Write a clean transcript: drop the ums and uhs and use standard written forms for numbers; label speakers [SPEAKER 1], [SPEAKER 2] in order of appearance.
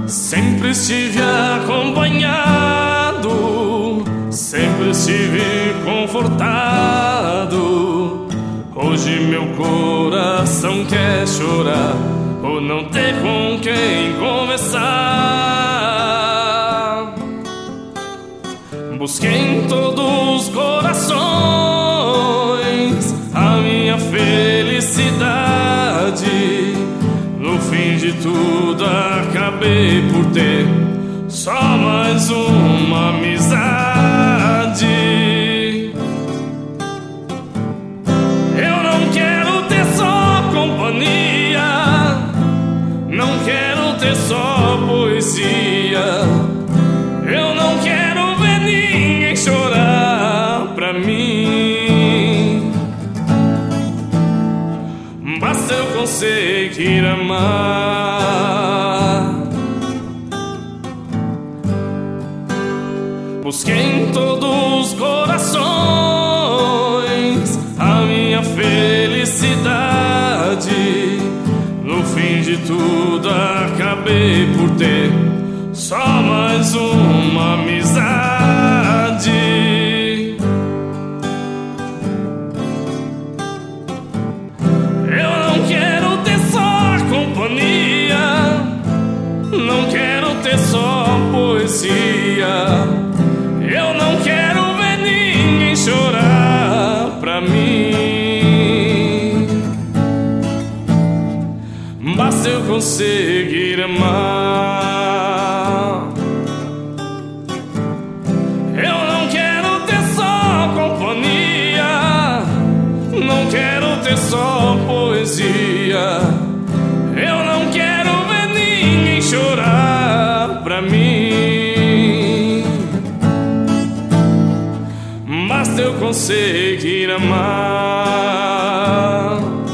[SPEAKER 1] Sempre estive acompanhado, sempre estive confortado. Hoje meu coração quer chorar por não ter com quem conversar. Busquei em todos os corações a minha felicidade. No fim de tudo acabei por ter só mais uma amizade. Eu não quero ter só companhia, não quero ter só poesia. Eu não quero ver ninguém chorar pra mim. Basta eu conseguir amar. Busquei em todos os corações a minha felicidade. No fim de tudo acabei por ter só mais uma amizade. Eu não quero ter só companhia, não quero ter só poesia. Eu não quero ver ninguém chorar pra mim. Basta eu conseguir amar. Eu não quero ter só companhia, não quero ter só poesia. Eu não quero ver ninguém chorar pra mim. Basta eu conseguir amar.